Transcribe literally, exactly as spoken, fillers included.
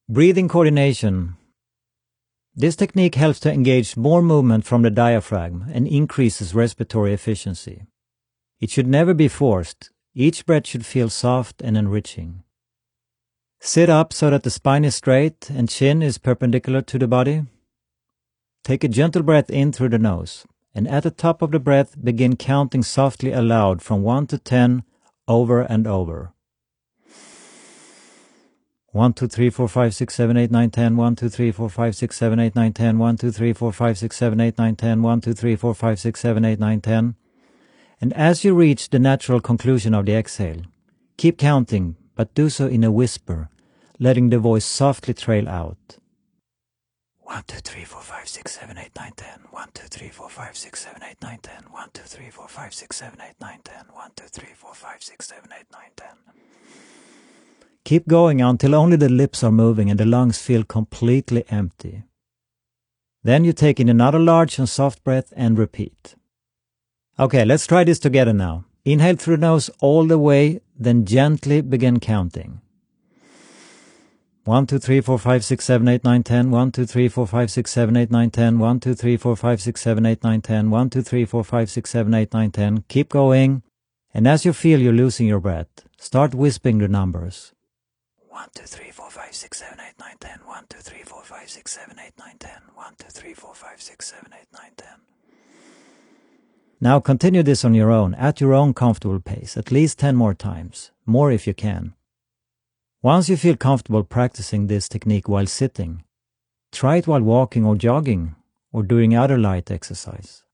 Breathing coordination. This technique helps to engage more movement from the diaphragm and increases respiratory efficiency. It should never be forced. Each breath should feel soft and enriching. Sit up so that the spine is straight and chin is perpendicular to the body. Take a gentle breath in through the nose, and at the top of the breath, begin counting softly aloud from one to ten over and over. one, two, three, four, five, six, seven, eight, nine, ten. one, two, three, four, five, six, seven, eight, nine, ten. one, two, three, four, five, six, seven, eight, nine, ten. one, two, three, four, five, six, seven, eight, nine, ten. And as you reach the natural conclusion of the exhale, keep counting, but do so in a whisper, letting the voice softly trail out. one, two, three, four, five, six, seven, eight, nine, ten. one, two, three, four, five, six, seven, eight, nine, ten. one, two, three, four, five, six, seven, eight, nine, ten. one, two, three, four, five, six, seven, eight, nine, ten. Keep going until only the lips are moving and the lungs feel completely empty. Then you take in another large and soft breath and repeat. Okay, let's try this together now. Inhale through the nose all the way, then gently begin counting. one, two, three, four, five, six, seven, eight, nine, ten. one, two, three, four, five, six, seven, eight, nine, ten. one, two, three, four, five, six, seven, eight, nine, ten. one, two, three, four, five, six, seven, eight, nine, ten. Keep going. And as you feel you're losing your breath, start whispering the numbers. one, two, three, four, five, six, seven, eight, nine, ten. one, two, three, four, five, six, seven, eight, nine, ten. one, two, three, four, five, six, seven, eight, nine, ten. Now continue this on your own, at your own comfortable pace, at least ten more times, more if you can. Once you feel comfortable practicing this technique while sitting, try it while walking or jogging or doing other light exercise.